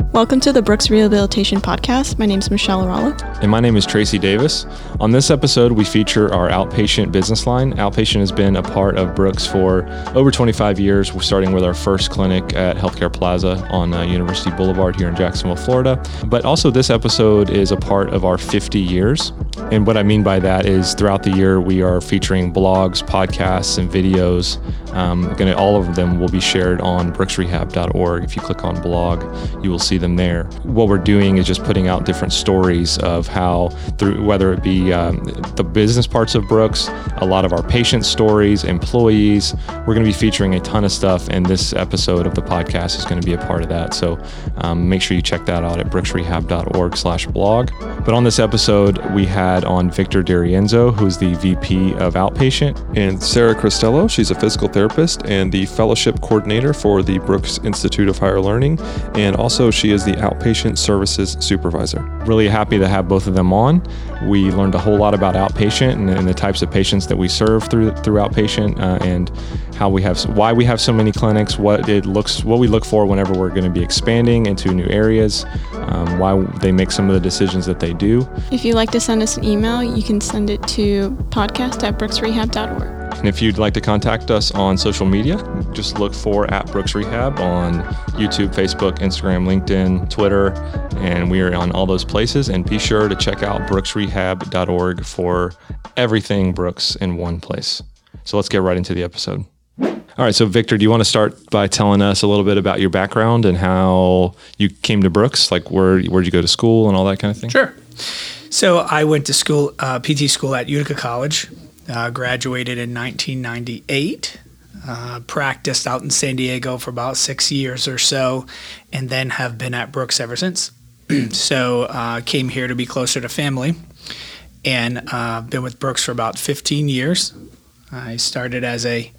Welcome to the Brooks Rehabilitation Podcast. My name is Michelle Arala. And my name is Tracy Davis. On this episode, we feature our outpatient business line. Outpatient has been a part of Brooks for over 25 years. We're starting with our first clinic at Healthcare Plaza on University Boulevard here in Jacksonville, Florida. But also this episode is a part of our 50 years. And what I mean by that is throughout the year, we are featuring blogs, podcasts, and videos. All of them will be shared on brooksrehab.org. If you click on blog, you will see them there. What we're doing is just putting out different stories of how, through whether it be the business parts of Brooks, a lot of our patient stories, employees. We're going to be featuring a ton of stuff, and this episode of the podcast is going to be a part of that. So make sure you check that out at brooksrehab.org/blog. But on this episode, we had on Victor D'Arienzo, who's the VP of Outpatient, and Sarah Cristello. She's a physical therapist and the fellowship coordinator for the Brooks Institute of Higher Learning, and also she is the outpatient services supervisor. Really happy to have both of them on. We learned a whole lot about outpatient and the types of patients that we serve through outpatient, and why we have so many clinics, what we look for whenever we're going to be expanding into new areas, why they make some of the decisions that they do. If you'd like to send us an email, you can send it to podcast@brooksrehab.org. And if you'd like to contact us on social media, just look for @BrooksRehab on YouTube, Facebook, Instagram, LinkedIn, Twitter, and we are on all those places. And be sure to check out brooksrehab.org for everything Brooks in one place. So let's get right into the episode. All right, so Victor, do you want to start by telling us a little bit about your background and how you came to Brooks? Like where'd you go to school and all that kind of thing? Sure. So I went to school, PT school at Utica College. Graduated in 1998, practiced out in San Diego for about 6 years or so, and then have been at Brooks ever since. So came here to be closer to family, and been with Brooks for about 15 years. I started as a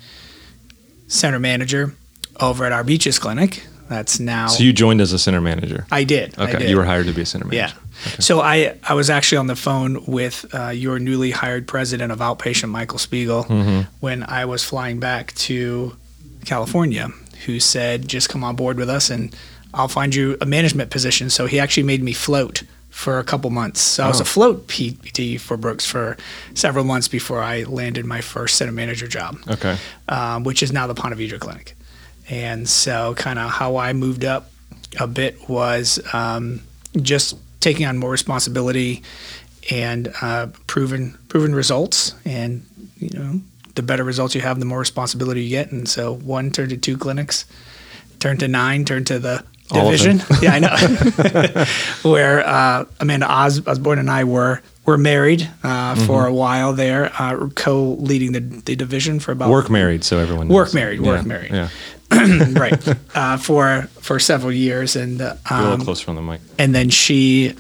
center manager over at our Beaches Clinic. That's now... So you joined as a center manager? I did. Okay, I did. You were hired to be a center manager. Yeah. Okay. So I was actually on the phone with your newly hired president of Outpatient, Michael Spiegel, when I was flying back to California, who said, just come on board with us and I'll find you a management position. So he actually made me float for a couple months. So I was a float PT for Brooks for several months before I landed my first center manager job, which is now the Ponte Vedra Clinic. And so kind of how I moved up a bit was just taking on more responsibility and proven results. And, the better results you have, the more responsibility you get. And so 1 turned to 2 clinics, turned to 9, turned to the division. Yeah, I know. Where Amanda Osborne and I were married for a while there, co-leading the division for about... Work married, so everyone knows. Work married. Yeah. Right. For several years. And a little closer on the mic. And then she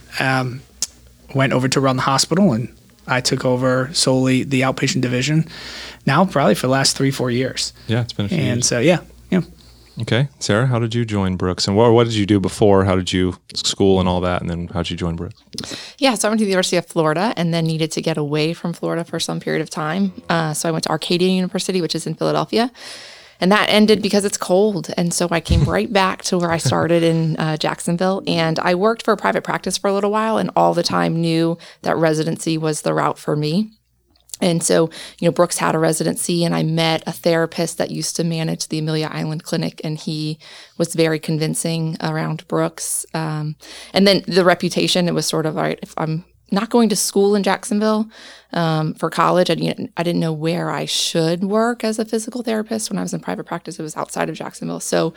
went over to run the hospital, and I took over solely the outpatient division now probably for the last 3-4 years. Yeah, it's been a few years. And so, yeah. Okay. Sarah, how did you join Brooks? And what did you do before? How did you school and all that? And then how did you join Brooks? Yeah, so I went to the University of Florida and then needed to get away from Florida for some period of time. So I went to Arcadia University, which is in Philadelphia. And that ended because it's cold. And so I came right back to where I started in Jacksonville. And I worked for a private practice for a little while and all the time knew that residency was the route for me. And so, Brooks had a residency and I met a therapist that used to manage the Amelia Island Clinic, and he was very convincing around Brooks. And then the reputation, it was sort of, all right, if I'm not going to school in Jacksonville for college, I didn't know where I should work as a physical therapist. When I was in private practice, it was outside of Jacksonville. So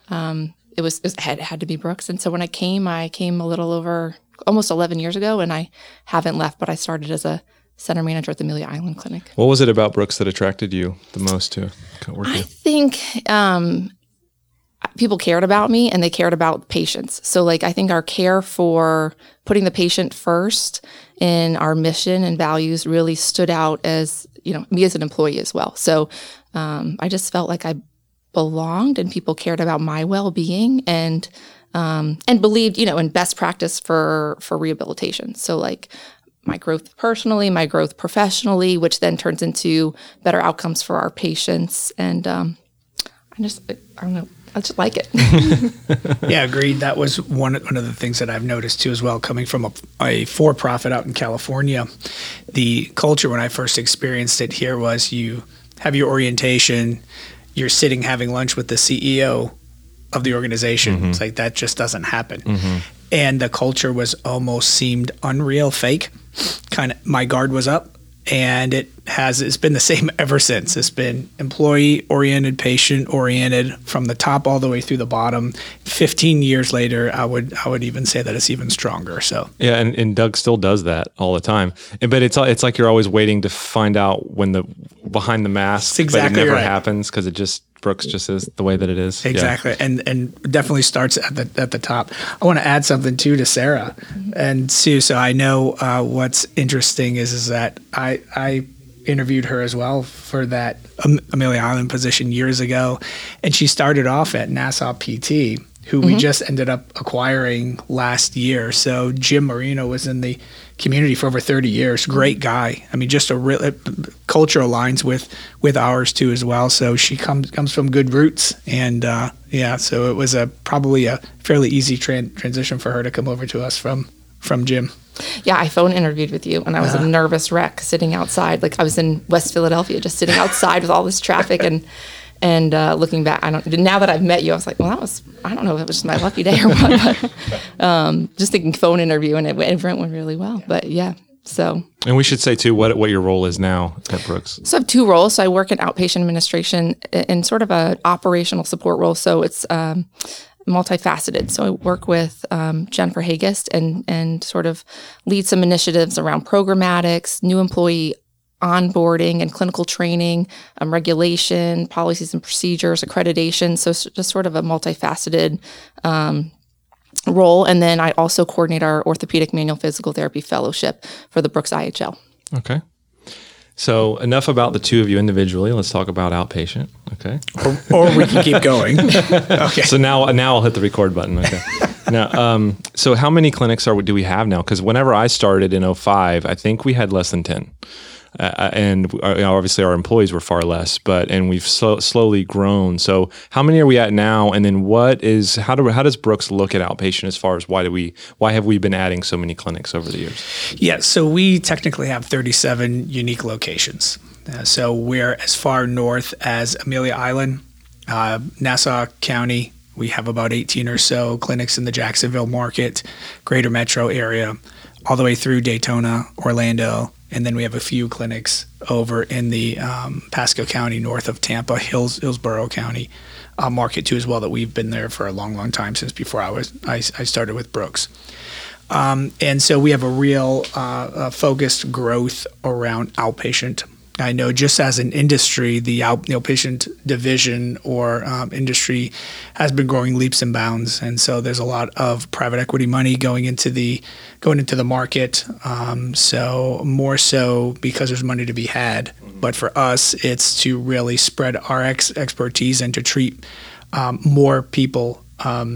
it had to be Brooks. And so when I came a little over almost 11 years ago, and I haven't left, but I started as a center manager at the Amelia Island Clinic. What was it about Brooks that attracted you the most to work here? I think people cared about me and they cared about patients. So I think our care for putting the patient first in our mission and values really stood out as, me as an employee as well. So I just felt like I belonged and people cared about my well-being and believed, in best practice for rehabilitation. So my growth personally, my growth professionally, which then turns into better outcomes for our patients. And I don't know. I just like it. Yeah, agreed. That was one of the things that I've noticed too as well, coming from a for-profit out in California. The culture when I first experienced it here was you have your orientation, you're sitting having lunch with the CEO of the organization. It's like that just doesn't happen. And the culture was almost seemed unreal, fake. Kind of my guard was up. And it's been the same ever since. It's been employee-oriented, patient-oriented, from the top all the way through the bottom. 15 years later, I would even say that it's even stronger. So yeah, and Doug still does that all the time. But it's like you're always waiting to find out when the behind the mask. That's exactly but it never right. happens because Brooks just is the way that it is. Exactly, Yeah. and definitely starts at the top. I want to add something too to Sarah and Sue. So I know what's interesting is that I interviewed her as well for that Amelia Island position years ago, and she started off at Nassau PT, who we just ended up acquiring last year. So Jim Marino was in the community for over 30 years. Great guy. I mean, just a real culture aligns with ours too as well. So she comes from good roots, and so it was probably a fairly easy transition for her to come over to us from Jim. Yeah, I phone interviewed with you, and I was a nervous wreck sitting outside. Like I was in West Philadelphia, just sitting outside with all this traffic, and looking back, now that I've met you, I was like, well, I don't know if it was just my lucky day or what, but just thinking phone interview, and it went really well. But yeah, so. And we should say too what your role is now at Brooks. So I have two roles. So I work in outpatient administration in sort of an operational support role. So it's multifaceted. So I work with Jennifer Hagest and sort of lead some initiatives around programmatics, new employee onboarding and clinical training, regulation, policies and procedures, accreditation. So just sort of a multifaceted role. And then I also coordinate our orthopedic manual physical therapy fellowship for the Brooks IHL. Okay. So enough about the two of you individually. Let's talk about outpatient. Okay. Or we can keep going. Okay. So now I'll hit the record button. Okay. Now, so how many clinics do we have now? Because whenever I started in 2005, I think we had less than 10. And obviously our employees were far less, and we've slowly grown. So how many are we at now? And then how does Brooks look at outpatient as far as why have we been adding so many clinics over the years? Yeah, so we technically have 37 unique locations. So we're as far north as Amelia Island, Nassau County. We have about 18 or so clinics in the Jacksonville market, greater metro area, all the way through Daytona, Orlando. And then we have a few clinics over in the Pasco County, north of Tampa, Hillsborough County market too as well, that we've been there for a long, long time, since before I started with Brooks. And so we have a real focused growth around outpatient. I know just as an industry, the outpatient division or industry has been growing leaps and bounds, and so there's a lot of private equity money going into the market. So more so because there's money to be had, but for us, it's to really spread our expertise and to treat more people.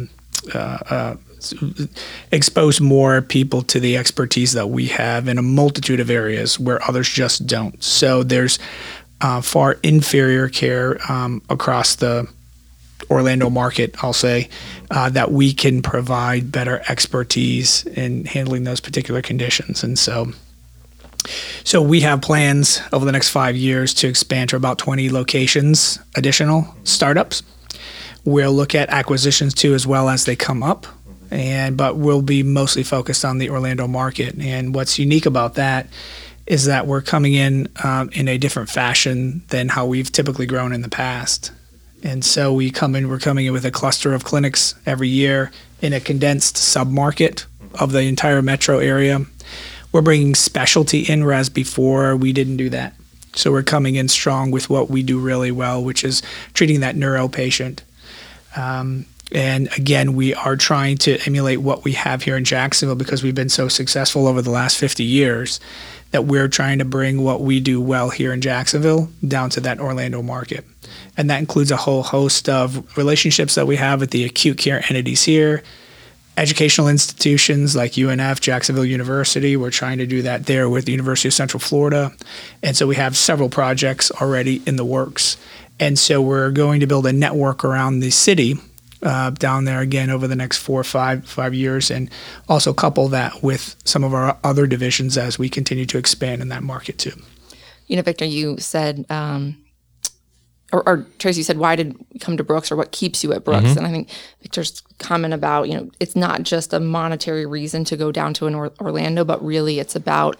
Expose more people to the expertise that we have in a multitude of areas where others just don't. So there's far inferior care across the Orlando market, I'll say, that we can provide better expertise in handling those particular conditions. And so we have plans over the next 5 years to expand to about 20 locations, additional startups. We'll look at acquisitions too as well as they come up. But we'll be mostly focused on the Orlando market. And what's unique about that is that we're coming in a different fashion than how we've typically grown in the past. And so we're coming in with a cluster of clinics every year in a condensed sub-market of the entire metro area. We're bringing specialty in, whereas before we didn't do that. So we're coming in strong with what we do really well, which is treating that neuro patient. And again, we are trying to emulate what we have here in Jacksonville because we've been so successful over the last 50 years that we're trying to bring what we do well here in Jacksonville down to that Orlando market. And that includes a whole host of relationships that we have with the acute care entities here, educational institutions like UNF, Jacksonville University. We're trying to do that there with the University of Central Florida. And so we have several projects already in the works. And so we're going to build a network around the city down there again over the next 4 or 5 years, and also couple that with some of our other divisions as we continue to expand in that market too. Victor, you said, or Tracy, you said, why did we come to Brooks, or what keeps you at Brooks? And I think Victor's comment about, it's not just a monetary reason to go down to an Orlando, but really it's about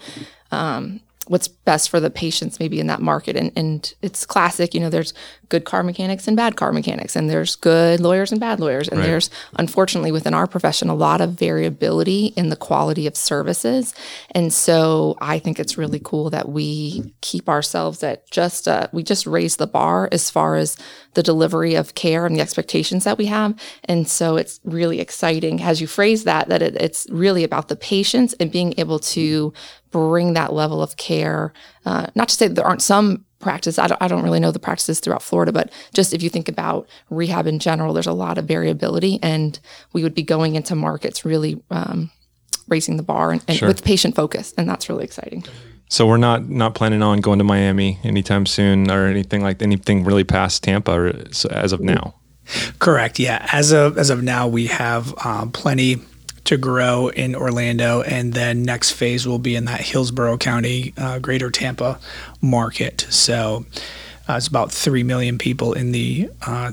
what's best for the patients maybe in that market. And it's classic, there's good car mechanics and bad car mechanics, and there's good lawyers and bad lawyers. And there's, unfortunately, within our profession, a lot of variability in the quality of services. And so I think it's really cool that we keep ourselves at we just raise the bar as far as the delivery of care and the expectations that we have. And so it's really exciting, as you phrase that it's really about the patients and being able to bring that level of care. Not to say that there aren't some practice. I don't really know the practices throughout Florida, but just if you think about rehab in general, there's a lot of variability, and we would be going into markets really raising the bar and with patient focus, and that's really exciting. So we're not planning on going to Miami anytime soon, or anything really past Tampa as of now. Correct. Yeah. As of now, we have plenty to grow in Orlando, and then next phase will be in that Hillsborough County, Greater Tampa market. So it's about 3 million people in the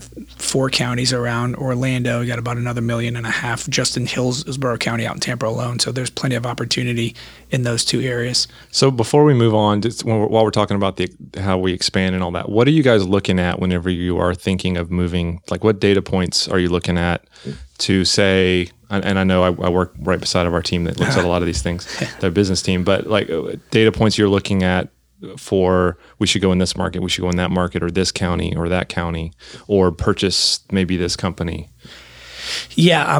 4 counties around Orlando. We got about another 1.5 million just in Hillsborough County out in Tampa alone. So there's plenty of opportunity in those 2 areas. So before we move on, while we're talking about how we expand and all that, what are you guys looking at whenever you are thinking of moving? Like, what data points are you looking at to say? And I know I work right beside of our team that looks at a lot of these things, their business team, but like data points you're looking at for, we should go in this market, we should go in that market, or this county or that county, or purchase maybe this company. Yeah,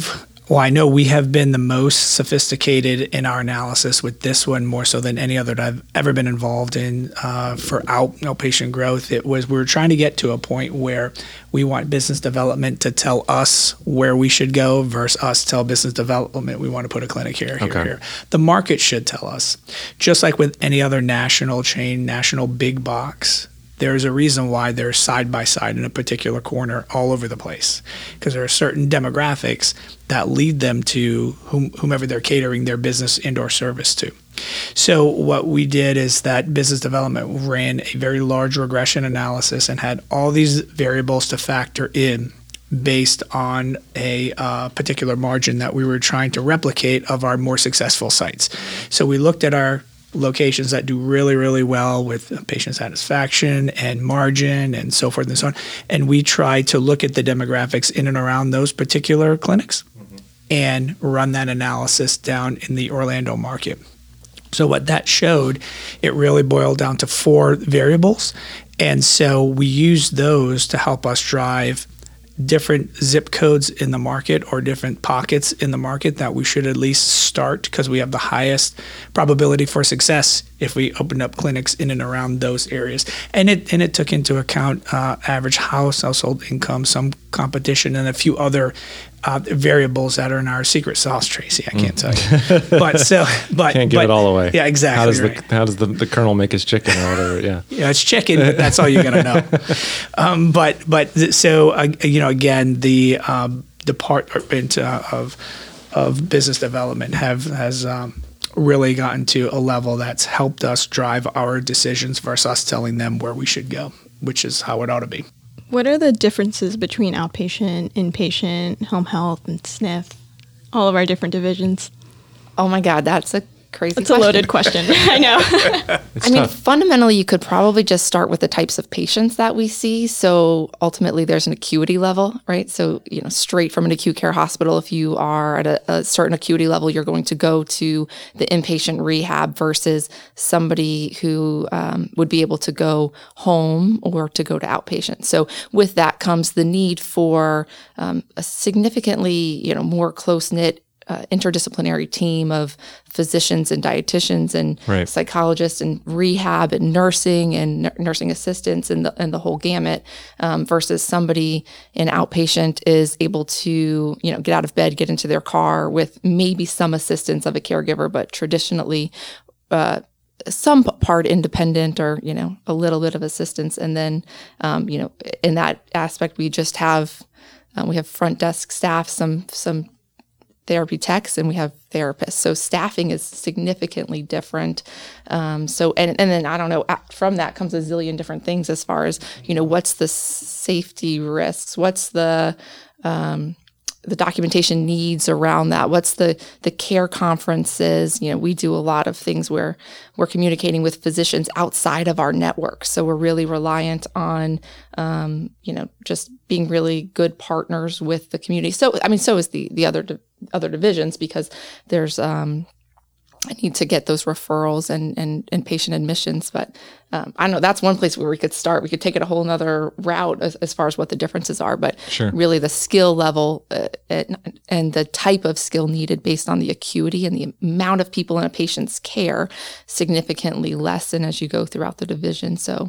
I know we have been the most sophisticated in our analysis with this one, more so than any other that I've ever been involved in for outpatient growth. We were trying to get to a point where we want business development to tell us where we should go versus us tell business development we want to put a clinic here. The market should tell us. Just like with any other national chain, national big box, there's a reason why they're side by side in a particular corner all over the place, because there are certain demographics that lead them to whomever they're catering their business and or service to. So what we did is that business development ran a very large regression analysis and had all these variables to factor in based on a particular margin that we were trying to replicate of our more successful sites. So we looked at our locations that do really, really well with patient satisfaction and margin and so forth and so on. And we try to look at the demographics in and around those particular clinics and run that analysis down in the Orlando market. So what that showed, it really boiled down to 4 variables. And so we used those to help us drive different zip codes in the market or different pockets in the market that we should at least start, because we have the highest probability for success if we opened up clinics in and around those areas. And it took into account average household income, some competition, and a few other variables that are in our secret sauce, Tracy. I can't tell you, but can't give it all away. Yeah, exactly. How does the colonel make his chicken or whatever? Yeah, yeah, it's chicken, but that's all you're gonna know. So again, the department of business development has really gotten to a level that's helped us drive our decisions versus us telling them where we should go, which is how it ought to be. What are the differences between outpatient, inpatient, home health, and SNF, all of our different divisions? Oh my God, that's a crazy question. It's a loaded question. I know. I mean, fundamentally, you could probably just start with the types of patients that we see. So ultimately, there's an acuity level, right? So, straight from an acute care hospital, if you are at a certain acuity level, you're going to go to the inpatient rehab versus somebody who would be able to go home or to go to outpatient. So with that comes the need for a significantly, more close-knit interdisciplinary team of physicians and dietitians and Right. psychologists and rehab and nursing and nursing assistants and the whole gamut, versus somebody in outpatient is able to, get out of bed, get into their car with maybe some assistance of a caregiver, but traditionally some part independent or, a little bit of assistance. And then, in that aspect, we just have, we have front desk staff, some therapy techs, and we have therapists. So staffing is significantly different. And then I don't know, from that comes a zillion different things as far as, what's the safety risks? What's the documentation needs around that? What's the care conferences? We do a lot of things where we're communicating with physicians outside of our network. So we're really reliant on, just being really good partners with the community. So is the other divisions, because there's, I need to get those referrals and patient admissions. But I don't know, that's one place where we could start. We could take it a whole nother route as far as what the differences are. But Sure. really the skill level and the type of skill needed based on the acuity and the amount of people in a patient's care significantly lessen as you go throughout the division. So,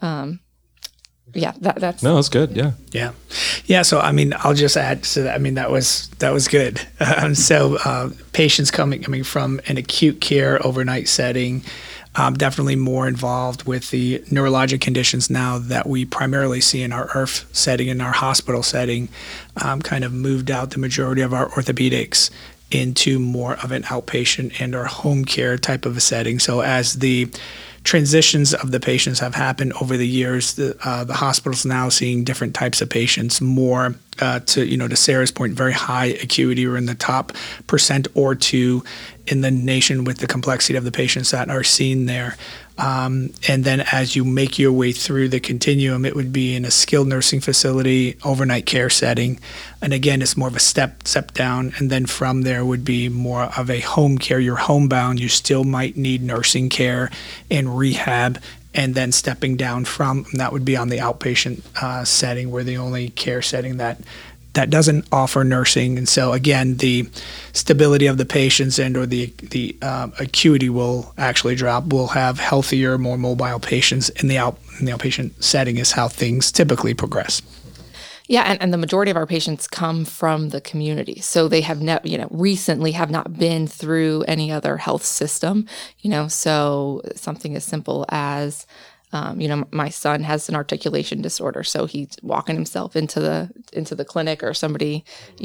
that's... No, that's good. Yeah. Yeah. So, I'll just add to that. That was good. Patients coming from an acute care overnight setting, definitely more involved with the neurologic conditions now that we primarily see in our IRF setting, in our hospital setting, kind of moved out the majority of our orthopedics into more of an outpatient and or home care type of a setting. So as the transitions of the patients have happened over the years, the hospital's now seeing different types of patients, more to Sarah's point, very high acuity. We're in the top % or two in the nation with the complexity of the patients that are seen there. And then as you make your way through the continuum, it would be in a skilled nursing facility, overnight care setting. And again, it's more of a step down. And then from there would be more of a home care. You're homebound. You still might need nursing care and rehab. And then stepping down from that would be on the outpatient setting. We're the only care setting that doesn't offer nursing. And so again, the stability of the patients and or the acuity will actually drop. We'll have healthier, more mobile patients in the outpatient setting is how things typically progress. Yeah, and the majority of our patients come from the community, so they have recently have not been through any other health system. So something as simple as, my son has an articulation disorder, so he's walking himself into the clinic, or somebody,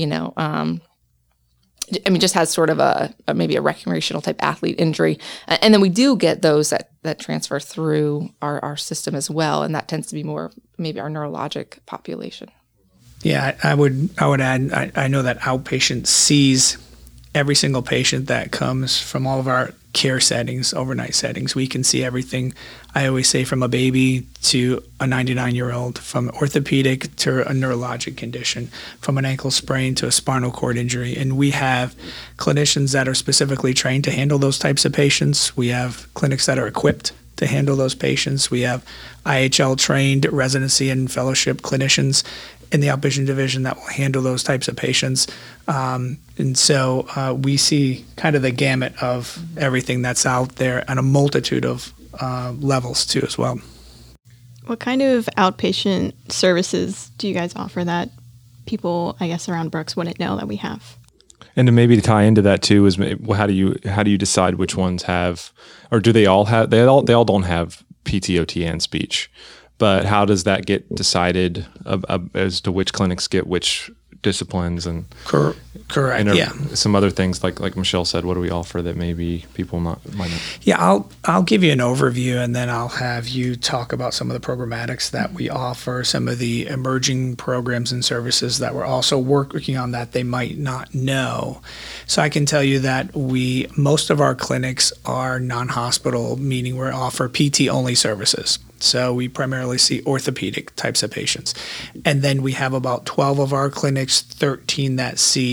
just has sort of maybe a recreational type athlete injury, and then we do get those that transfer through our system as well, and that tends to be more maybe our neurologic population. Yeah, I would add, I know that outpatient sees every single patient that comes from all of our care settings, overnight settings. We can see everything, I always say, from a baby to a 99-year-old, from orthopedic to a neurologic condition, from an ankle sprain to a spinal cord injury. And we have clinicians that are specifically trained to handle those types of patients. We have clinics that are equipped to handle those patients. We have IHL-trained residency and fellowship clinicians in the outpatient division that will handle those types of patients. And so we see kind of the gamut of everything that's out there and a multitude of levels too as well. What kind of outpatient services do you guys offer that people, I guess, around Brooks wouldn't know that we have? And to maybe tie into that too is how do you decide which ones have, or do they all have? They all don't have PT, OT, and speech. But how does that get decided as to which clinics get which disciplines and correct? Yeah. Some other things like Michelle said. What do we offer that maybe people might not? Yeah, I'll give you an overview, and then I'll have you talk about some of the programmatics that we offer, some of the emerging programs and services that we're also working on that they might not know. So I can tell you that most of our clinics are non-hospital, meaning we offer PT only services. So we primarily see orthopedic types of patients. And then we have about 12 of our clinics, 13 that see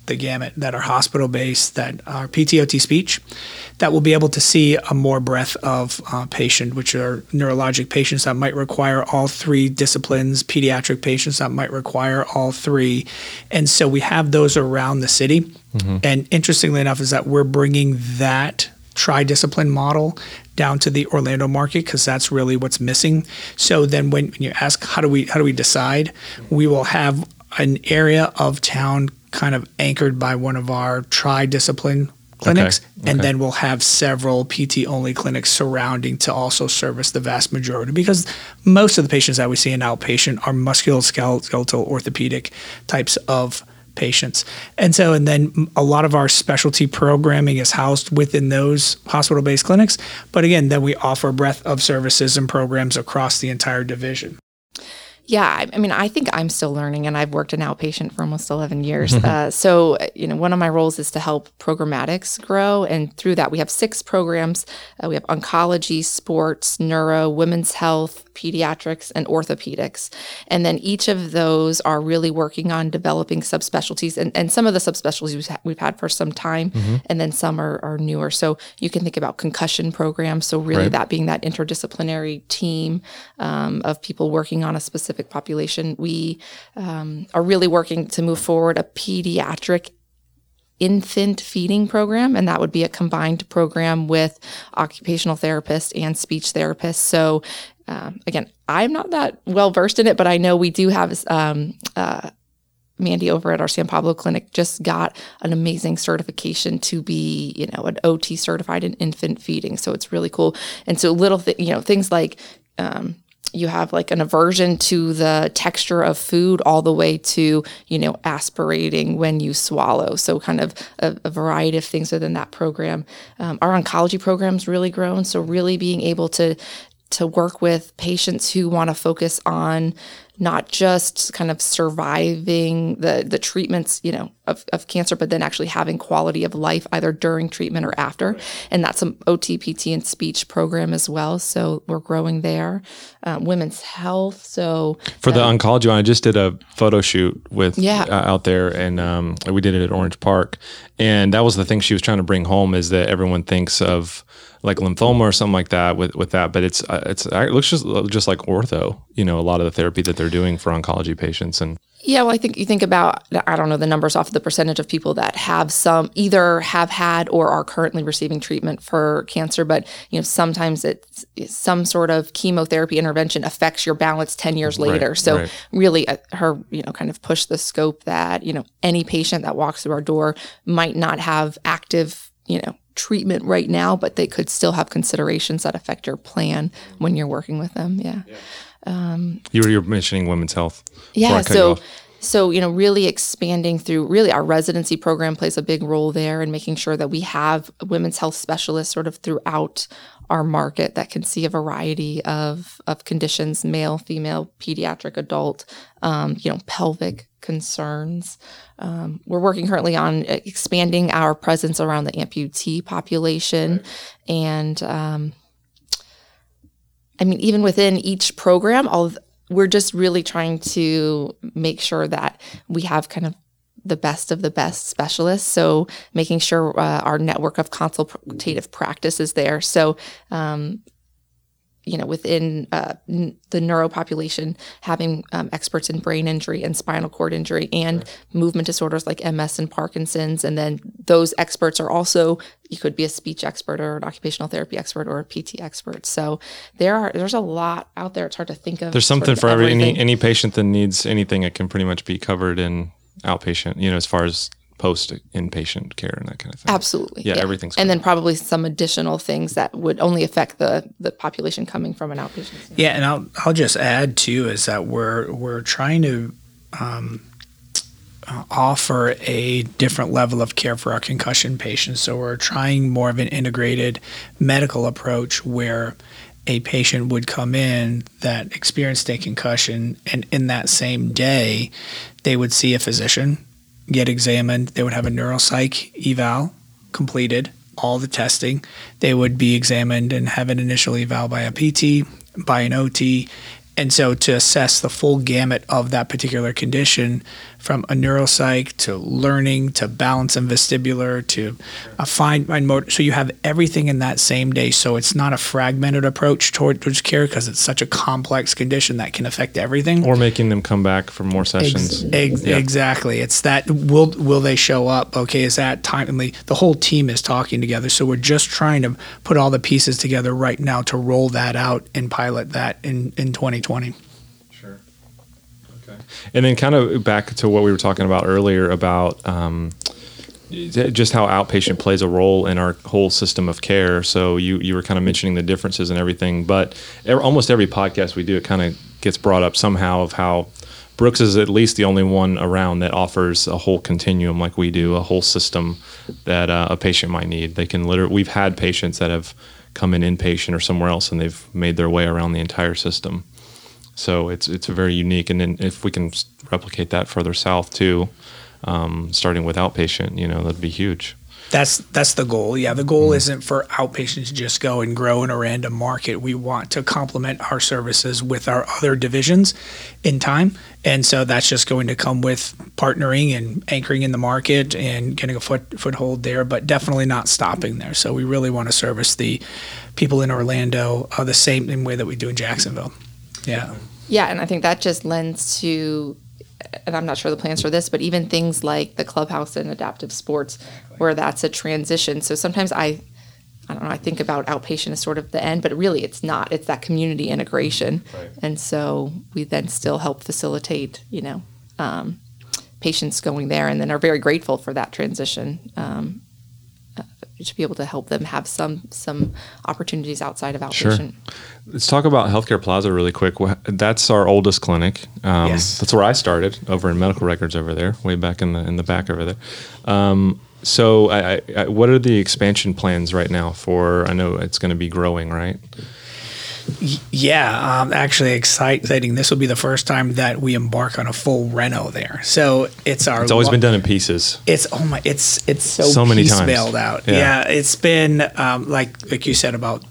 the gamut, that are hospital-based, that are PTOT speech, that will be able to see a more breadth of patient, which are neurologic patients that might require all three disciplines, pediatric patients that might require all three. And so we have those around the city. And interestingly enough is that we're bringing that tri-discipline model down to the Orlando market because that's really what's missing. So then when you ask how do we decide, we will have an area of town kind of anchored by one of our tri-discipline clinics, and then we'll have several PT-only clinics surrounding to also service the vast majority, because most of the patients that we see in outpatient are musculoskeletal orthopedic types of patients. And then a lot of our specialty programming is housed within those hospital-based clinics. But again, then we offer a breadth of services and programs across the entire division. Yeah, I mean, I think I'm still learning, and I've worked in outpatient for almost 11 years. So, one of my roles is to help programmatics grow, and through that, we have 6 programs. We have oncology, sports, neuro, women's health, pediatrics, and orthopedics. And then each of those are really working on developing subspecialties, and some of the subspecialties we've had for some time, and then some are newer. So you can think about concussion programs. So really that being that interdisciplinary team of people working on a specific population. We are really working to move forward a pediatric infant feeding program, and that would be a combined program with occupational therapists and speech therapists. So again, I'm not that well versed in it, but I know we do have Mandy over at our San Pablo clinic just got an amazing certification to be, an OT certified in infant feeding. So it's really cool. And so things like you have like an aversion to the texture of food all the way to, aspirating when you swallow. So kind of a variety of things within that program. Our oncology program's really grown. So really being able to work with patients who want to focus on not just kind of surviving the treatments, of cancer, but then actually having quality of life either during treatment or after. And that's some OT, PT, and speech program as well. So we're growing there. Women's health. So for the oncology one, I just did a photo shoot with out there, and we did it at Orange Park. And that was the thing she was trying to bring home, is that everyone thinks of like lymphoma or something like that with that, but it looks just like ortho, a lot of the therapy that they're doing for oncology patients. And yeah, well, I think you think about, I don't know the numbers off the percentage of people that either have had or are currently receiving treatment for cancer, but sometimes it's some sort of chemotherapy intervention affects your balance 10 years later. So really her, kind of push the scope that, any patient that walks through our door might not have active, treatment right now, but they could still have considerations that affect your plan when you're working with them. Yeah. You were mentioning women's health. Yeah. So, really expanding through really our residency program plays a big role there, and making sure that we have women's health specialists sort of throughout our market that can see a variety of conditions, male, female, pediatric, adult, pelvic concerns. We're working currently on expanding our presence around the amputee population. And even within each program, we're just really trying to make sure that we have kind of the best of the best specialists. So making sure our network of consultative practice is there. So, within the neuro population, having experts in brain injury and spinal cord injury and movement disorders like MS and Parkinson's. And then those experts are also, you could be a speech expert or an occupational therapy expert or a PT expert. So there's a lot out there. It's hard to think of. There's something for any patient that needs anything. It can pretty much be covered in outpatient, as far as post-inpatient care and that kind of thing. Absolutely. Yeah, everything's and then probably some additional things that would only affect the population coming from an outpatient standpoint. Yeah, and I'll just add too is that we're trying to offer a different level of care for our concussion patients. So we're trying more of an integrated medical approach where a patient would come in that experienced a concussion, and in that same day, they would see a physician, get examined. They would have a neuropsych eval completed, all the testing. They would be examined and have an initial eval by a PT, by an OT. And so to assess the full gamut of that particular condition from a neuropsych to learning to balance and vestibular to a fine motor. So you have everything in that same day. So it's not a fragmented approach towards care because it's such a complex condition that can affect everything. Or making them come back for more sessions. Exactly. It's that will they show up? Okay, is that timely? The whole team is talking together. So we're just trying to put all the pieces together right now to roll that out and pilot that in 2020. Sure. Okay. And then kind of back to what we were talking about earlier about just how outpatient plays a role in our whole system of care. So you were kind of mentioning the differences and everything, but almost every podcast we do, it kind of gets brought up somehow of how Brooks is at least the only one around that offers a whole continuum like we do, a whole system that a patient might need. They can we've had patients that have come in inpatient or somewhere else and they've made their way around the entire system. So it's very unique. And then if we can replicate that further south too, starting with outpatient, that'd be huge. That's the goal. Yeah, the goal isn't for outpatients to just go and grow in a random market. We want to complement our services with our other divisions in time. And so that's just going to come with partnering and anchoring in the market and getting a foothold there, but definitely not stopping there. So we really want to service the people in Orlando the same way that we do in Jacksonville. Yeah. Yeah, and I think that just lends to, and I'm not sure the plans for this, but even things like the clubhouse and adaptive sports, where that's a transition. So sometimes I don't know, I think about outpatient as sort of the end, but really it's not. It's that community integration. Right. And so we then still help facilitate, patients going there and then are very grateful for that transition to be able to help them have some opportunities outside of outpatient. Sure. Let's talk about Healthcare Plaza really quick. That's our oldest clinic. Yes. That's where I started, over in medical records over there, way back in the back over there. So what are the expansion plans right now for, I know it's going to be growing, right? Yeah, actually exciting. This will be the first time that we embark on a full reno there. So it's always been done in pieces. It's so many piecemealed times out. Yeah, it's been like you said, about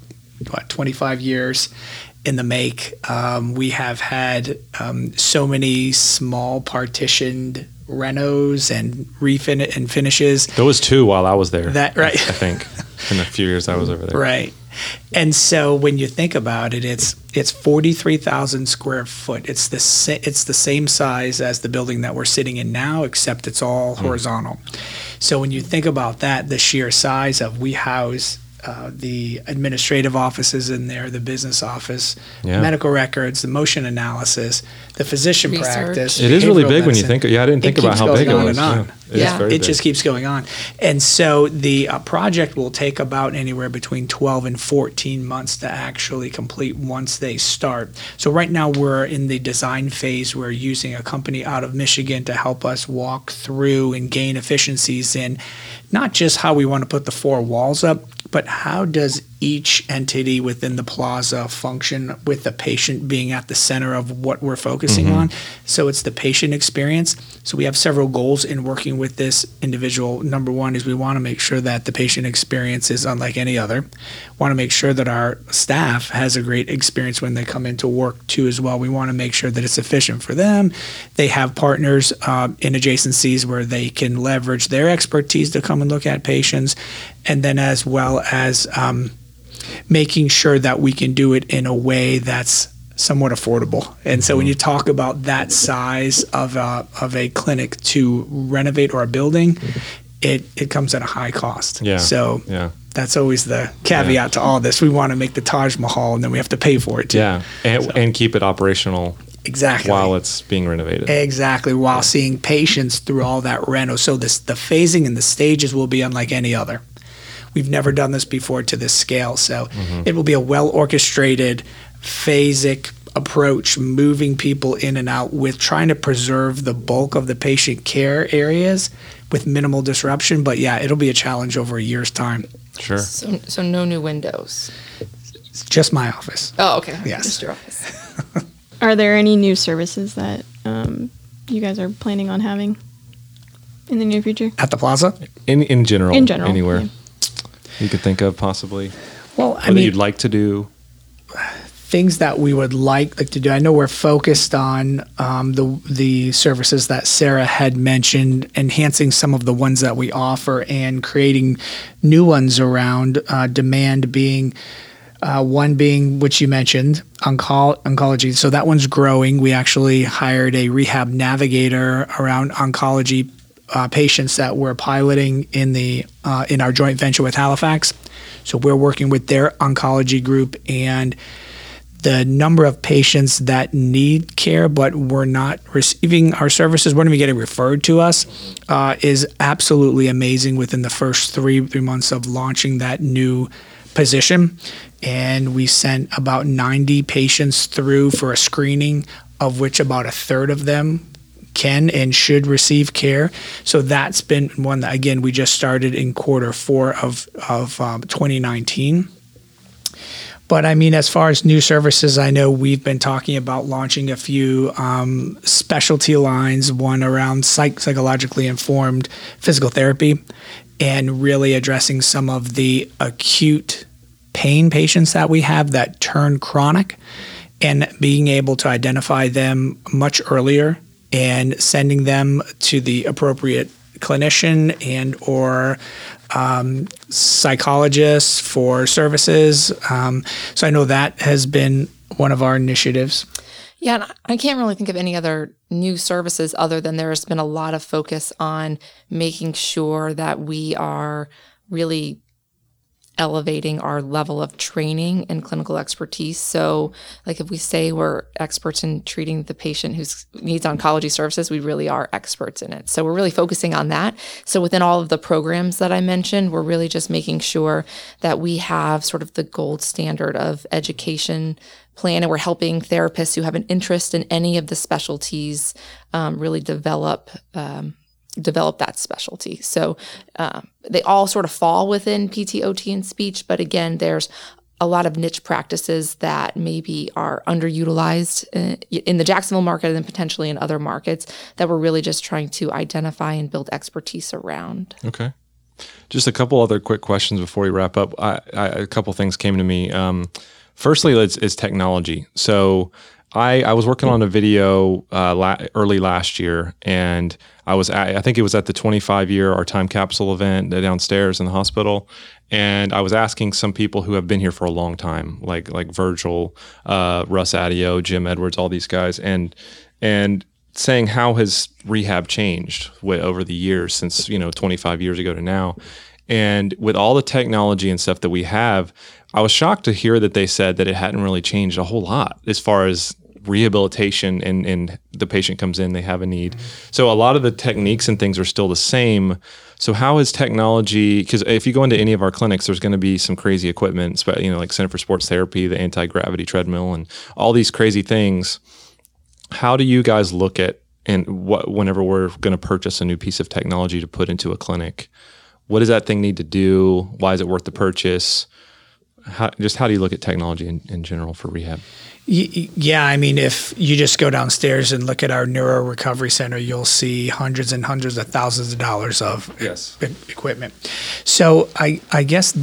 25 years in the make. We have had so many small partitioned renos and refinish and finishes. There was 2 while I was there. That right, I think in the few years I was over there. Right. And so when you think about it, it's 43,000 square foot. It's the same size as the building that we're sitting in now, except it's all horizontal. So when you think about that, the sheer size of, we house the administrative offices in there, the business office, medical records, the motion analysis, the physician practice. It is really big when you think. Yeah, I didn't think about how big it was. It just keeps going on. And so the project will take about anywhere between 12 and 14 months to actually complete once they start. So right now we're in the design phase. We're using a company out of Michigan to help us walk through and gain efficiencies in not just how we want to put the 4 walls up, but how does each entity within the plaza function with the patient being at the center of what we're focusing on. So it's the patient experience. So we have several goals in working with this individual. Number one is we want to make sure that the patient experience is unlike any other. Want to make sure that our staff has a great experience when they come into work too as well. We want to make sure that it's efficient for them. They have partners in adjacencies where they can leverage their expertise to come and look at patients. And then as well as making sure that we can do it in a way that's somewhat affordable. And so when you talk about that size of a clinic to renovate or a building, it comes at a high cost. Yeah. So that's always the caveat to all this. We want to make the Taj Mahal, and then we have to pay for it too. Yeah, and keep it operational. Exactly. While it's being renovated. Exactly. While seeing patients through all that reno. So the phasing and the stages will be unlike any other. We've never done this before to this scale. So it will be a well-orchestrated, phasic approach, moving people in and out with trying to preserve the bulk of the patient care areas with minimal disruption. But yeah, it'll be a challenge over a year's time. Sure. So no new windows. It's just my office. Oh, okay. Yes. Just your office. Are there any new services that you guys are planning on having in the near future? At the plaza? In general. In general. Anywhere you could think of possibly. Well, I mean, you'd like to do. things that we would like to do. I know we're focused on the services that Sarah had mentioned, enhancing some of the ones that we offer and creating new ones around demand being one being, which you mentioned, oncology. So that one's growing. We actually hired a rehab navigator around oncology patients that we're piloting in our joint venture with Halifax. So we're working with their oncology group, and the number of patients that need care but we're not receiving our services, we're not even getting referred to us, is absolutely amazing within the first three months of launching that new position. And we sent about 90 patients through for a screening, of which about a third of them can and should receive care. So that's been one that, again, we just started in Q4 of 2019. But I mean, as far as new services, I know we've been talking about launching a few specialty lines, one around psychologically informed physical therapy, and really addressing some of the acute pain patients that we have that turn chronic, and being able to identify them much earlier and sending them to the appropriate clinician and or psychologists for services. So I know that has been one of our initiatives. Yeah, and I can't really think of any other new services other than there's been a lot of focus on making sure that we are really elevating our level of training and clinical expertise. So like if we say we're experts in treating the patient who needs oncology services, we really are experts in it. So we're really focusing on that. So within all of the programs that I mentioned, we're really just making sure that we have sort of the gold standard of education plan, and we're helping therapists who have an interest in any of the specialties really develop that specialty. So they all sort of fall within PT, OT, and speech, but again, there's a lot of niche practices that maybe are underutilized in the Jacksonville market and then potentially in other markets that we're really just trying to identify and build expertise around. Okay. Just a couple other quick questions before we wrap up. A couple things came to me. Firstly, is technology. So I was working on a video early last year, and I think it was at the 25-year Our Time Capsule event downstairs in the hospital, and I was asking some people who have been here for a long time, like Virgil, Russ Adio, Jim Edwards, all these guys, and saying how has rehab changed over the years since 25 years ago to now. And with all the technology and stuff that we have, I was shocked to hear that they said that it hadn't really changed a whole lot as far as rehabilitation and the patient comes in, they have a need. So a lot of the techniques and things are still the same. So how is technology, because if you go into any of our clinics, there's going to be some crazy equipment, like Center for Sports Therapy, the anti-gravity treadmill, and all these crazy things. How do you guys look at, and whenever we're going to purchase a new piece of technology to put into a clinic, what does that thing need to do? Why is it worth the purchase? How do you look at technology in general for rehab? Yeah, I mean, if you just go downstairs and look at our neuro recovery center, you'll see hundreds and hundreds of thousands of dollars of equipment. So I guess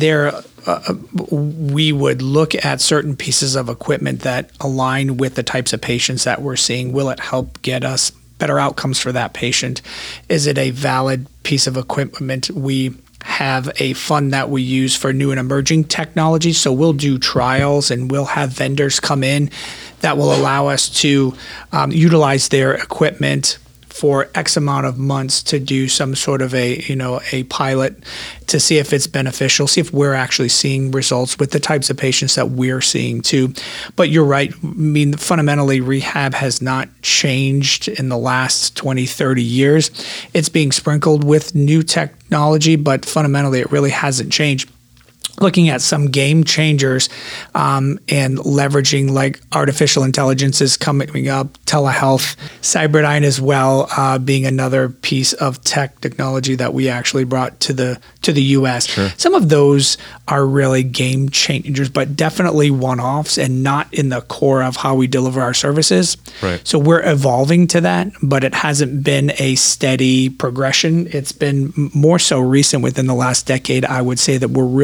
we would look at certain pieces of equipment that align with the types of patients that we're seeing. Will it help get us better outcomes for that patient? Is it a valid piece of equipment? We have a fund that we use for new and emerging technology. So we'll do trials and we'll have vendors come in that will allow us to utilize their equipment for X amount of months to do some sort of a pilot to see if it's beneficial, see if we're actually seeing results with the types of patients that we're seeing too. But you're right. I mean, fundamentally, rehab has not changed in the last 20, 30 years. It's being sprinkled with new technology, but fundamentally, it really hasn't changed. Looking at some game changers and leveraging like artificial intelligence is coming up, telehealth, Cyberdyne as well, being another piece of technology that we actually brought to the U.S. Sure. Some of those are really game changers, but definitely one-offs and not in the core of how we deliver our services. Right. So we're evolving to that, but it hasn't been a steady progression. It's been more so recent within the last decade. I would say that we're really starting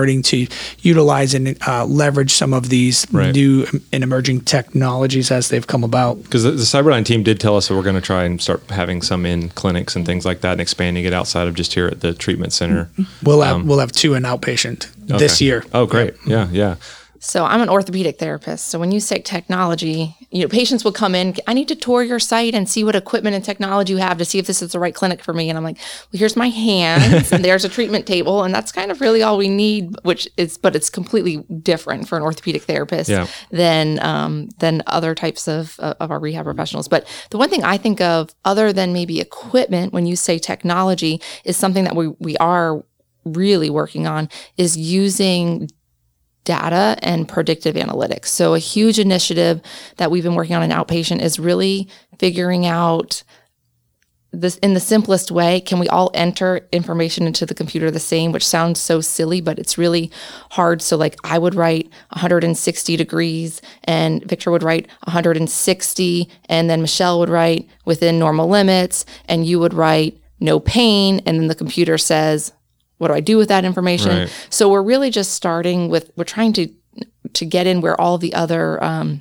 starting to utilize and leverage some of these new and emerging technologies as they've come about. Because the Cyberdyne team did tell us that we're going to try and start having some in clinics and things like that, and expanding it outside of just here at the treatment center. We'll have 2 in outpatient this year. Oh, great. Yeah. So I'm an orthopedic therapist. So when you say technology, patients will come in, I need to tour your site and see what equipment and technology you have to see if this is the right clinic for me. And I'm like, well, here's my hands and there's a treatment table. And that's kind of really all we need, but it's completely different for an orthopedic therapist than other types of our rehab professionals. But the one thing I think of other than maybe equipment, when you say technology, is something that we are really working on is using data and predictive analytics. So a huge initiative that we've been working on in outpatient is really figuring out this in the simplest way. Can we all enter information into the computer the same, which sounds so silly, but it's really hard. So like I would write 160 degrees and Victor would write 160, and then Michelle would write within normal limits, and you would write no pain. And then the computer says, what do I do with that information? Right. So we're really just starting with, we're trying to get in where all the other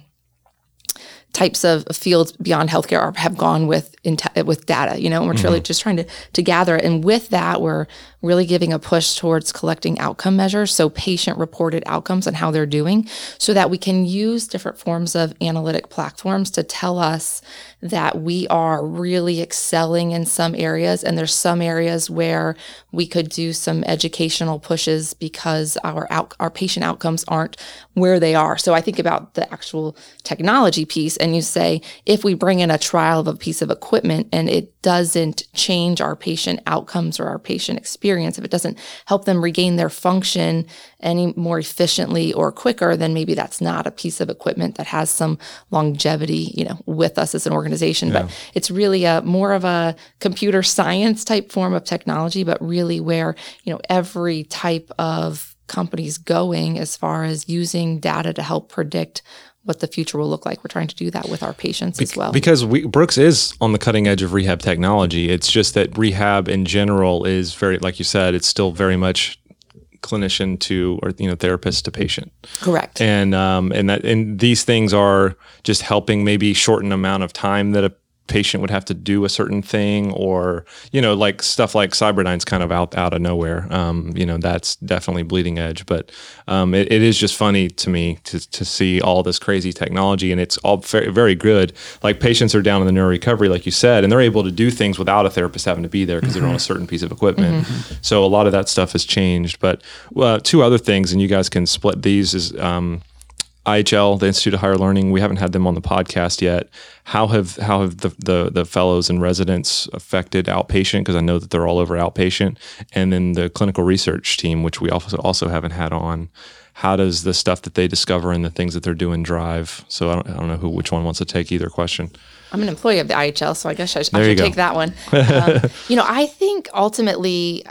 types of fields beyond healthcare have gone with data, and we're really just trying to gather it. And with that, we're really giving a push towards collecting outcome measures, so patient-reported outcomes and how they're doing, so that we can use different forms of analytic platforms to tell us that we are really excelling in some areas, and there's some areas where we could do some educational pushes because our patient outcomes aren't where they are. So I think about the actual technology piece, and you say, if we bring in a trial of a piece of equipment and it doesn't change our patient outcomes or our patient experience, if it doesn't help them regain their function any more efficiently or quicker, then maybe that's not a piece of equipment that has some longevity, with us as an organization. Yeah. But it's really more of a computer science type form of technology, but really where, every type of company's going as far as using data to help predict what the future will look like. We're trying to do that with our patients as well. Because Brooks is on the cutting edge of rehab technology. It's just that rehab in general is very, like you said, it's still very much clinician to, or therapist to patient. Correct. And these things are just helping maybe shorten amount of time that a patient would have to do a certain thing, or like stuff like Cyberdyne's kind of out of nowhere. That's definitely bleeding edge, but it is just funny to me to see all this crazy technology, and it's all very, very good. Like patients are down in the neuro recovery, like you said, and they're able to do things without a therapist having to be there because they're on a certain piece of equipment. So a lot of that stuff has changed. But 2 other things, and you guys can split these, is IHL, the Institute of Higher Learning. We haven't had them on the podcast yet. How have the fellows and residents affected outpatient? Because I know that they're all over outpatient. And then the clinical research team, which we also haven't had on. How does the stuff that they discover and the things that they're doing drive? So I don't know which one wants to take either question. I'm an employee of the IHL, so I guess I should take that one. I think ultimately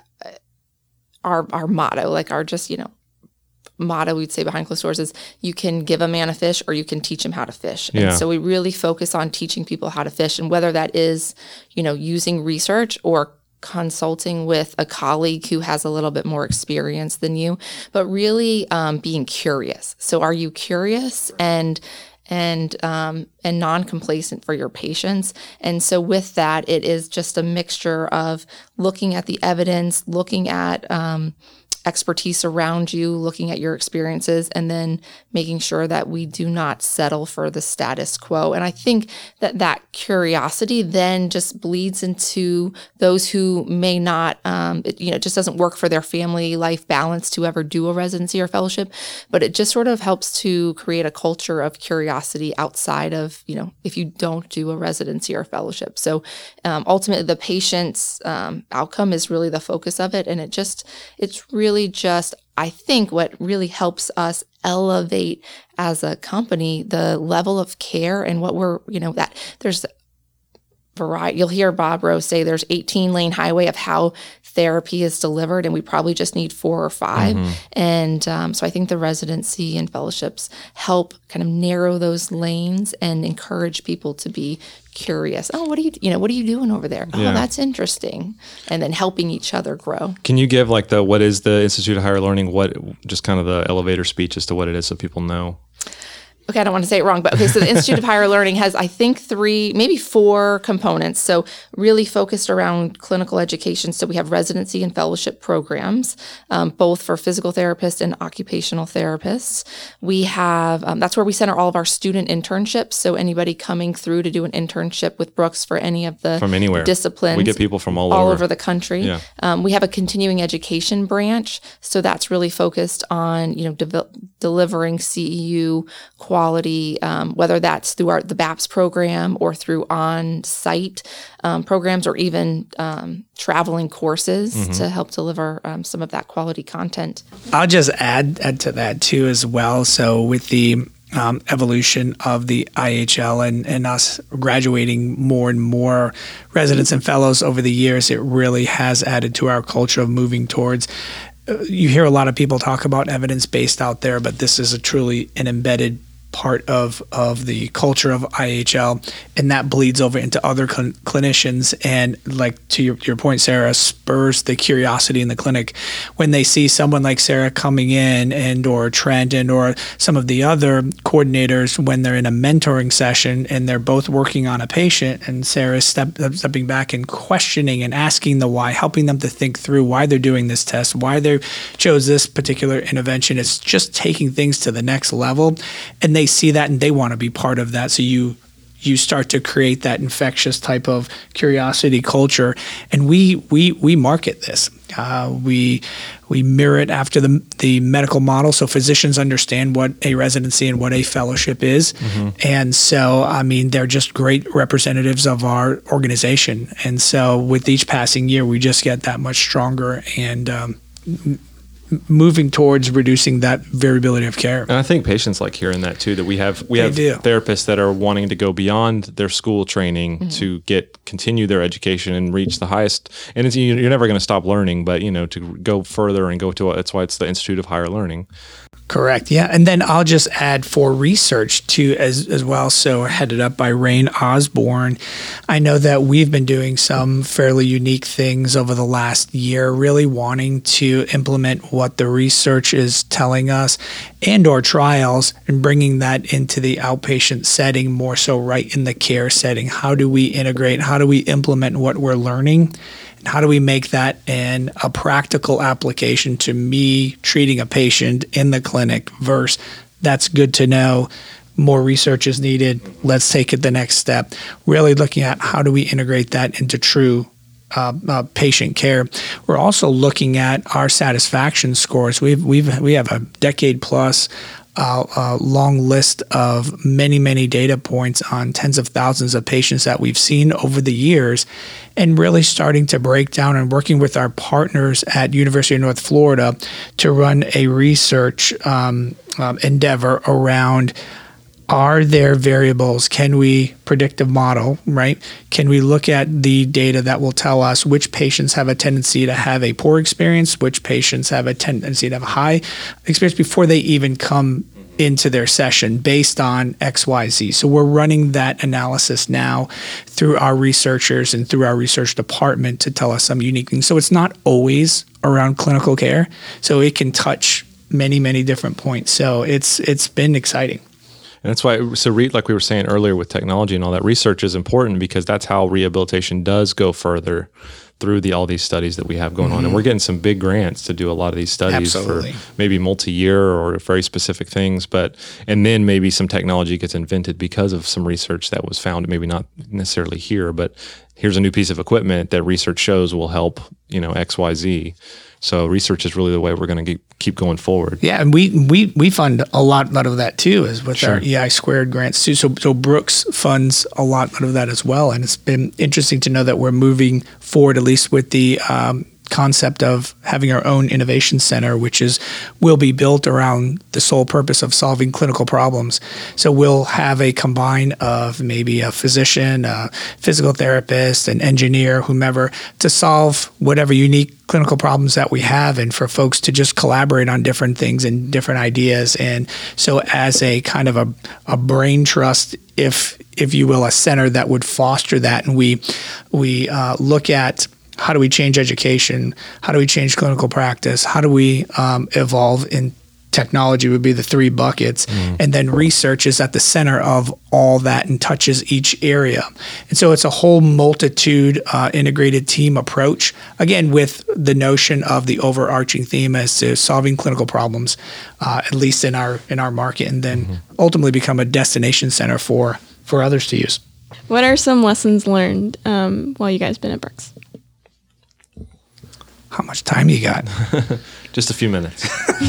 our motto, like our just, motto we'd say behind closed doors, is you can give a man a fish or you can teach him how to fish. And so we really focus on teaching people how to fish, and whether that is, using research or consulting with a colleague who has a little bit more experience than you, but really being curious. So are you curious and non-complacent for your patients? And so with that, it is just a mixture of looking at the evidence, looking at expertise around you, looking at your experiences, and then making sure that we do not settle for the status quo. And I think that curiosity then just bleeds into those who may not, it just doesn't work for their family life balance to ever do a residency or fellowship, but it just sort of helps to create a culture of curiosity outside of, if you don't do a residency or fellowship. So ultimately the patient's outcome is really the focus of it. And it's really just, I think, what really helps us elevate as a company the level of care and what we're, that there's variety. You'll hear Bob Rose say there's 18-lane highway of how therapy is delivered, and we probably just need 4 or 5. And so I think the residency and fellowships help kind of narrow those lanes and encourage people to be curious. Oh, what are you doing over there? Oh, that's interesting. And then helping each other grow. Can you give like what is the Institute of Higher Learning? Just kind of the elevator speech as to what it is so people know? Okay, I don't want to say it wrong, but okay, so the Institute of Higher Learning has, I think, 3, maybe 4 components. So really focused around clinical education. So we have residency and fellowship programs, both for physical therapists and occupational therapists. We have, that's where we center all of our student internships. So anybody coming through to do an internship with Brooks for any of the from anywhere disciplines. We get people from all over the country. Yeah. We have a continuing education branch. So that's really focused on, delivering CEU quality, whether that's through the BAPS program or through on-site programs or even traveling courses to help deliver some of that quality content. I'll just add to that too as well. So with the evolution of the IHL and us graduating more and more residents and fellows over the years, it really has added to our culture of moving towards. You hear a lot of people talk about evidence-based out there, but this is truly an embedded part of the culture of IHL, and that bleeds over into other clinicians. And like to your point, Sarah, spurs the curiosity in the clinic when they see someone like Sarah coming in or Trent or some of the other coordinators when they're in a mentoring session and they're both working on a patient, and Sarah's stepping back and questioning and asking the why, helping them to think through why they're doing this test, why they chose this particular intervention. It's just taking things to the next level, and they see that and they want to be part of that. So you start to create that infectious type of curiosity culture, and we market this. We mirror it after the medical model, so physicians understand what a residency and what a fellowship is. And so, I mean, they're just great representatives of our organization. And so with each passing year, we just get that much stronger and moving towards reducing that variability of care. And I think patients like hearing that too, that we have therapists that are wanting to go beyond their school training to continue their education and reach the highest. And you're never going to stop learning, but to go further and go to that's why it's the Institute of Higher Learning. Correct. Yeah. And then I'll just add for research too as well. So headed up by Rain Osborne. I know that we've been doing some fairly unique things over the last year, really wanting to implement what the research is telling us and or trials and bringing that into the outpatient setting, more so right in the care setting. How do we integrate? How do we implement what we're learning? And how do we make that a practical application to me treating a patient in the clinic versus that's good to know, more research is needed, let's take it the next step. Really looking at how do we integrate that into true patient care. We're also looking at our satisfaction scores. We have a decade plus long list of many data points on tens of thousands of patients that we've seen over the years, and really starting to break down and working with our partners at University of North Florida to run a research endeavor around, are there variables? Can we predictive model, right? Can we look at the data that will tell us which patients have a tendency to have a poor experience, which patients have a tendency to have a high experience before they even come into their session based on XYZ. So we're running that analysis now through our researchers and through our research department to tell us some unique things. So it's not always around clinical care. So it can touch many different points. So it's been exciting. And that's why, like we were saying earlier with technology and all that, research is important because that's how rehabilitation does go further through all these studies that we have going on. And we're getting some big grants to do a lot of these studies for maybe multi-year or very specific things. And then maybe some technology gets invented because of some research that was found, maybe not necessarily here, but here's a new piece of equipment that research shows will help, XYZ. So research is really the way we're going to keep going forward. Yeah, and we fund a lot of that too, is with our EI Squared grants too. So Brooks funds a lot of that as well, and it's been interesting to know that we're moving forward, at least with the concept of having our own innovation center, which will be built around the sole purpose of solving clinical problems. So we'll have a combine of maybe a physician, a physical therapist, an engineer, whomever, to solve whatever unique clinical problems that we have, and for folks to just collaborate on different things and different ideas. And so as a kind of a brain trust, if you will, a center that would foster that, and we look at how do we change education, how do we change clinical practice, how do we evolve in technology would be the three buckets, and then research is at the center of all that and touches each area. And so it's a whole multitude integrated team approach, again, with the notion of the overarching theme as to solving clinical problems, at least in our market, and then ultimately become a destination center for others to use. What are some lessons learned while you guys been at Brooks? How much time you got? Just a few minutes.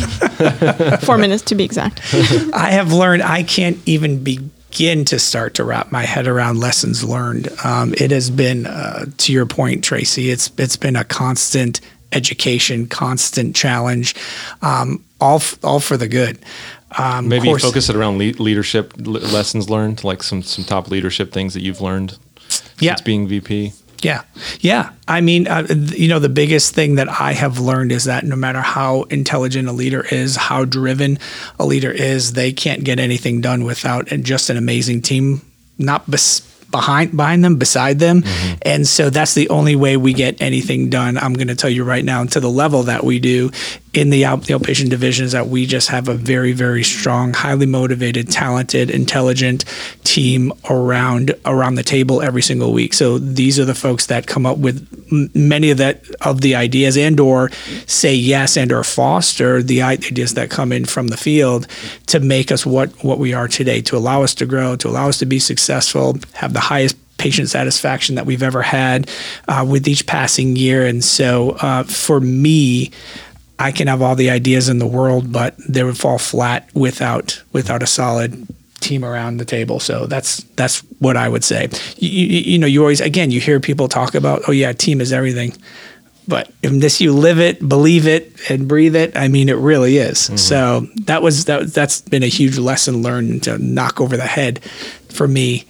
4 minutes to be exact. I have learned I can't even begin to start to wrap my head around lessons learned. It has been, to your point, Tracy, it's been a constant education, constant challenge, all for the good. Maybe you focus it around leadership lessons learned, like some top leadership things that you've learned since being VP. Yeah. I mean, the biggest thing that I have learned is that no matter how intelligent a leader is, how driven a leader is, they can't get anything done without just an amazing team, not behind them, beside them. And so that's the only way we get anything done. I'm going to tell you right now, to the level that we do in the outpatient division, is that we just have a very, very strong, highly motivated, talented, intelligent team around the table every single week. So these are the folks that come up with many of the ideas, and or say yes, and or foster the ideas that come in from the field to make us what we are today, to allow us to grow, to allow us to be successful, have the highest patient satisfaction that we've ever had with each passing year. And so for me, I can have all the ideas in the world, but they would fall flat without a solid team around the table. So that's what I would say. You always, again, you hear people talk about, oh yeah, team is everything. But unless you live it, believe it, and breathe it, I mean, it really is. So that's been a huge lesson learned to knock over the head for me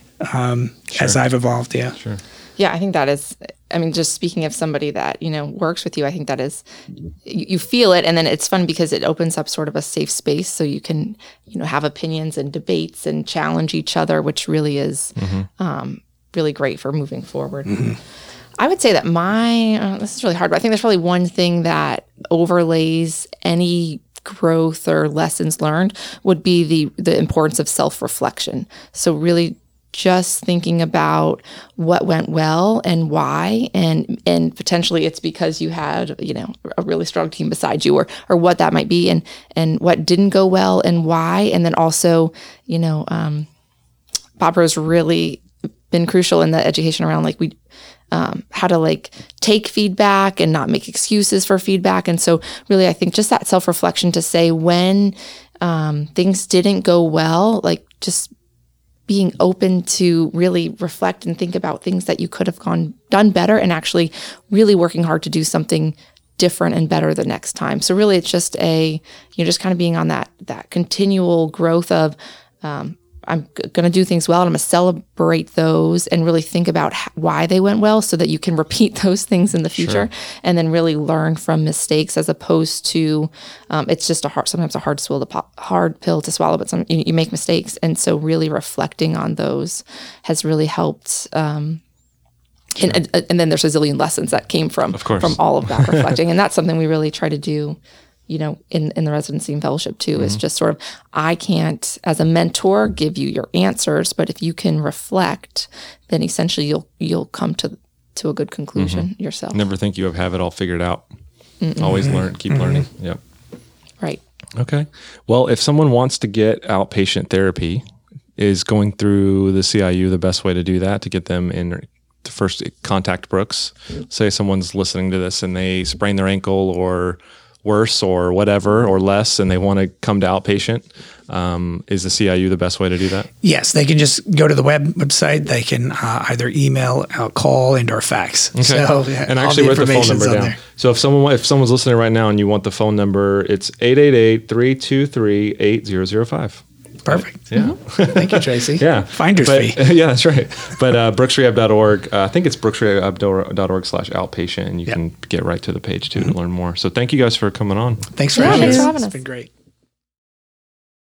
as I've evolved. Yeah. Sure. Yeah, I think that is, I mean, just speaking of somebody that, works with you, I think that is, you feel it. And then it's fun because it opens up sort of a safe space so you can, have opinions and debates and challenge each other, which really is really great for moving forward. I would say that this is really hard, but I think there's probably one thing that overlays any growth or lessons learned would be the importance of self-reflection. So really just thinking about what went well and why, and potentially it's because you had, a really strong team beside you, or what that might be, and what didn't go well and why. And then also, Bob-Ro's really been crucial in the education around how to take feedback and not make excuses for feedback. And so really, I think just that self-reflection to say when things didn't go well, just being open to really reflect and think about things that you could have done better, and actually really working hard to do something different and better the next time. So really it's just just kind of being on that continual growth of, I'm going to do things well, and I'm going to celebrate those and really think about why they went well so that you can repeat those things in the future, and then really learn from mistakes, as opposed to, it's just sometimes a hard pill to swallow, but you make mistakes. And so really reflecting on those has really helped. And then there's a zillion lessons that came from all of that reflecting. And that's something we really try to do, in the residency and fellowship too, is just sort of, I can't, as a mentor, give you your answers, but if you can reflect, then essentially you'll come to a good conclusion yourself. Never think you have it all figured out. Always learn, keep learning. Yep. Right. Okay. Well, if someone wants to get outpatient therapy, is going through the CIU the best way to do that, to get them in? To first contact Brooks? Say someone's listening to this and they sprain their ankle or worse or whatever or less and they want to come to outpatient, is the CIU the best way to do that? Yes, they can just go to the website. They can either email, call, and or fax. Okay. So, and actually write the phone number down. there. So if someone's listening right now and you want the phone number, it's 888-323-8005. Perfect. Yeah. Thank you, Tracy. Yeah. Finder's fee. Yeah, that's right. But brooksrehab.org, I think it's brooksrehab.org/outpatient, and you can get right to the page too to learn more. So thank you guys for coming on. Thanks for Yeah, having thanks us. for having It's us. been great.